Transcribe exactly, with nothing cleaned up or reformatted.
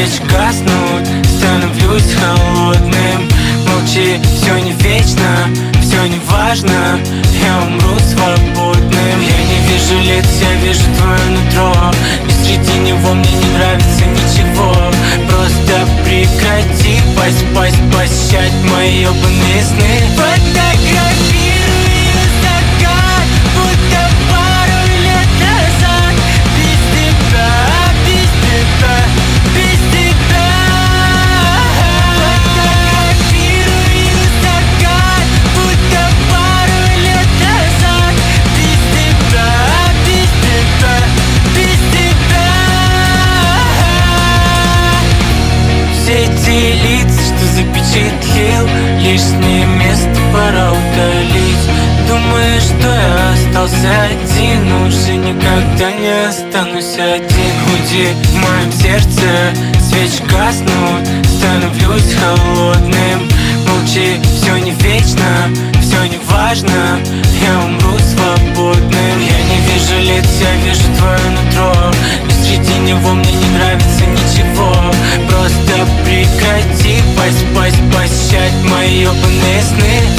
свечи гаснут, становлюсь холодным. Молчи, все не вечно, все не важно, я умру свободным. Я не вижу лиц, я вижу твое нутро, и среди него мне не нравится ничего. Просто прекрати пасть, пощать мои ебаные сны. Фотографирую закат, будто пару лет назад. Без тебя, без тебя, без тебя. Фотографирую закат, будто пару лет назад. Без тебя, без тебя, без тебя. Все эти лица, что запечатлел, лишнее место пора удалить. Думаю, что я остался один, уже никогда не останусь один. Худи в моем сердце, свечи гаснут, становлюсь холодным. Молчи, все не вечно, все не важно, я умру свободным. Я не вижу лиц, я вижу твое нутро, и среди него мне не нравится ничего. Просто прекрати пасть, пощать мои ебаные сны.